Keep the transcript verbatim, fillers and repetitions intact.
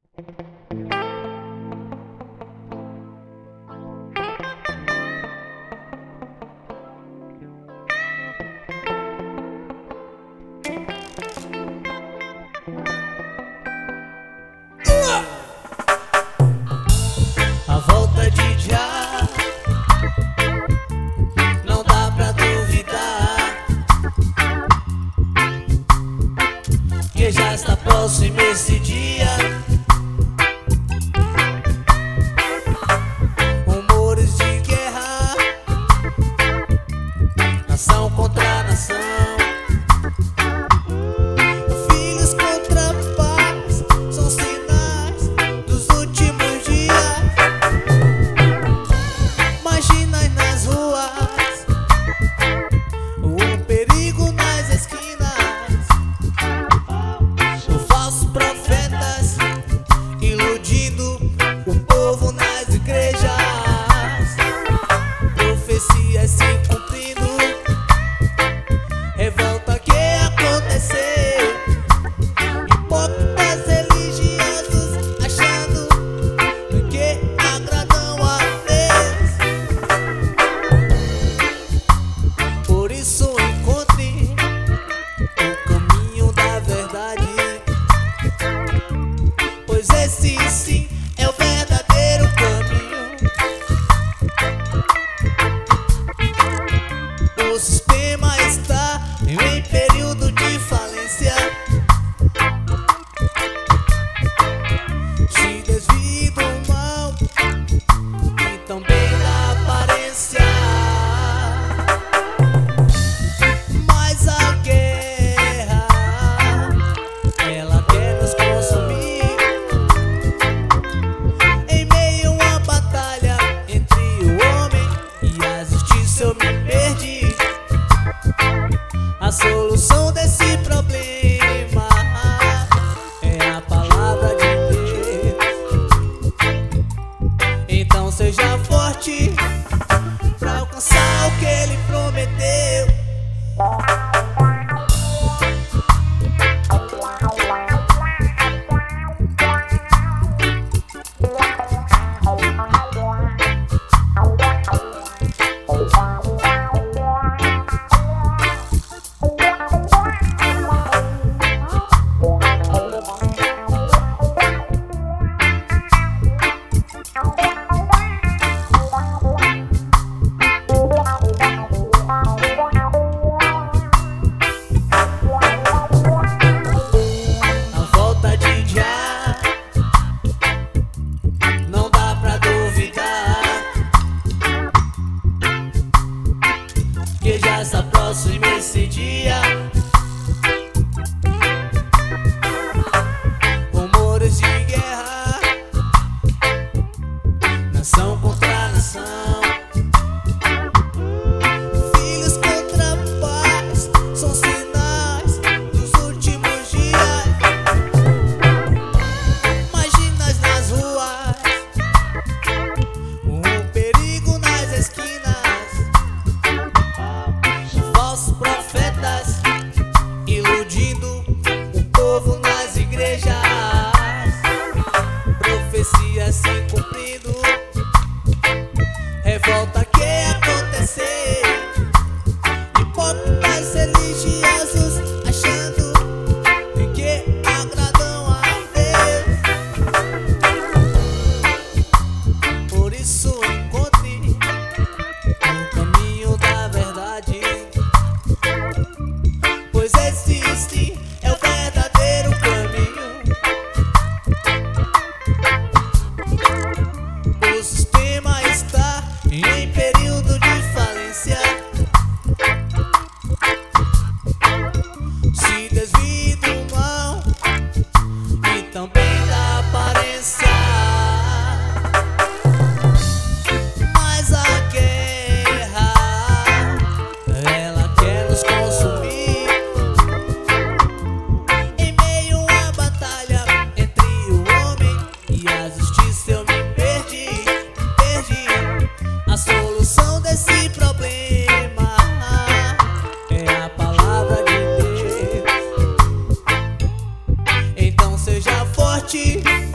A volta de já não dá pra duvidar, que já está próximo esse dia. Rumores de guerra, nação contra nação, filhos contra pais, são sinais dos últimos dias. Marginais nas ruas, o perigo nas esquinas, os falsos profetas iludindo o povo nas igrejas, profecias se cumprindo, revolta que aconteceu, hipócritas religiosos achando que agradam a Deus. Por isso encontre o caminho da verdade, pois esse sim é o verdadeiro caminho. O sistema está em período de falência, se desvia do mal e também da aparência. Mas a guerra, ela quer nos consumir. Em meio a batalha entre o homem e a justiça eu me perdi. A solução desse problema é a palavra de Deus. Então seja forte pra alcançar o que Ele prometeu. A volta de já não dá pra duvidar, que já está próximo esse dia. Rumores de guerra, nação contra nação, filhos contra pais, são sinais dos últimos dias. Marginais nas ruas, o perigo nas esquinas, falsos profetas iludindo o povo nas igrejas, profecias se cumprindo, revolta que aconteceu, hipócritas religiosos achando que agradam a Deus. Por isso encontre o caminho da verdade, pois esse sim é o verdadeiro caminho. O sistema está em período de falência, se desvia do mal e também da aparência. Mas a guerra, ela quer nos consumir. Em meio a batalha entre o homem e a justiça eu me perdi, perdi. A solução desse problema é a palavra de Deus. Então seja forte